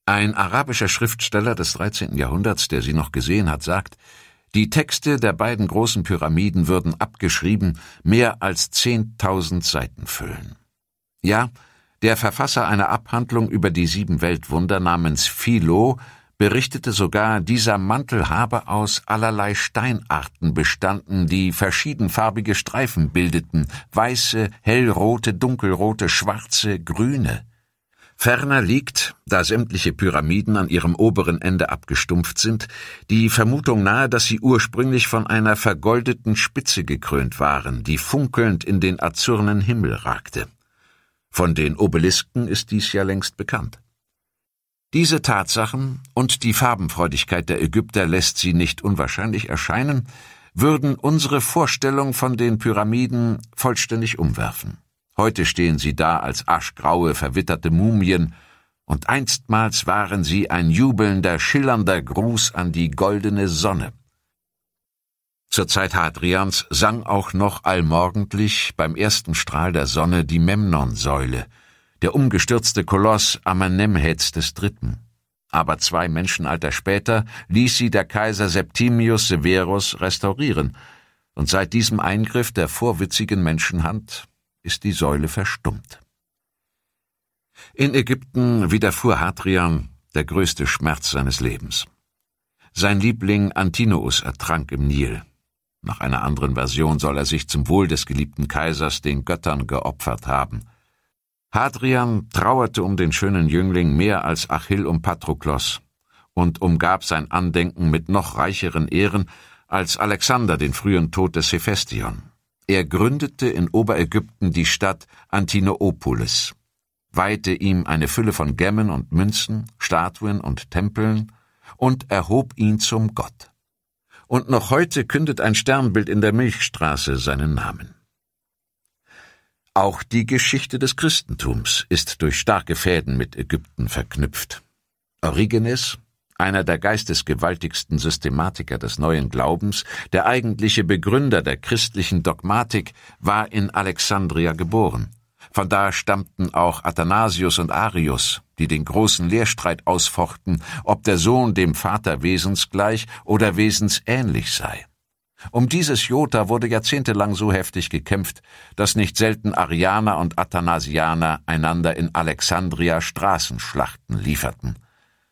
Ein arabischer Schriftsteller des 13. Jahrhunderts, der sie noch gesehen hat, sagt, die Texte der beiden großen Pyramiden würden abgeschrieben mehr als 10.000 Seiten füllen. Ja, der Verfasser einer Abhandlung über die 7 Weltwunder namens Philo berichtete sogar, dieser Mantel habe aus allerlei Steinarten bestanden, die verschiedenfarbige Streifen bildeten, weiße, hellrote, dunkelrote, schwarze, grüne. Ferner liegt, da sämtliche Pyramiden an ihrem oberen Ende abgestumpft sind, die Vermutung nahe, dass sie ursprünglich von einer vergoldeten Spitze gekrönt waren, die funkelnd in den azurnen Himmel ragte. Von den Obelisken ist dies ja längst bekannt. Diese Tatsachen und die Farbenfreudigkeit der Ägypter lässt sie nicht unwahrscheinlich erscheinen, würden unsere Vorstellung von den Pyramiden vollständig umwerfen. Heute stehen sie da als aschgraue, verwitterte Mumien, und einstmals waren sie ein jubelnder, schillernder Gruß an die goldene Sonne. Zur Zeit Hadrians sang auch noch allmorgendlich beim ersten Strahl der Sonne die Memnon-Säule, der umgestürzte Koloss Amenemhets III. Aber 2 Menschenalter später ließ sie der Kaiser Septimius Severus restaurieren, und seit diesem Eingriff der vorwitzigen Menschenhand ist die Säule verstummt. In Ägypten widerfuhr Hadrian der größte Schmerz seines Lebens. Sein Liebling Antinous ertrank im Nil. Nach einer anderen Version soll er sich zum Wohl des geliebten Kaisers den Göttern geopfert haben. Hadrian trauerte um den schönen Jüngling mehr als Achill um Patroklos und umgab sein Andenken mit noch reicheren Ehren als Alexander den frühen Tod des Hephaistion. Er gründete in Oberägypten die Stadt Antinoopolis, weihte ihm eine Fülle von Gemmen und Münzen, Statuen und Tempeln und erhob ihn zum Gott. Und noch heute kündet ein Sternbild in der Milchstraße seinen Namen. Auch die Geschichte des Christentums ist durch starke Fäden mit Ägypten verknüpft. Origenes, einer der geistesgewaltigsten Systematiker des neuen Glaubens, der eigentliche Begründer der christlichen Dogmatik, war in Alexandria geboren. Von da stammten auch Athanasius und Arius, die den großen Lehrstreit ausfochten, ob der Sohn dem Vater wesensgleich oder wesensähnlich sei. Um dieses Jota wurde jahrzehntelang so heftig gekämpft, dass nicht selten Arianer und Athanasianer einander in Alexandria Straßenschlachten lieferten.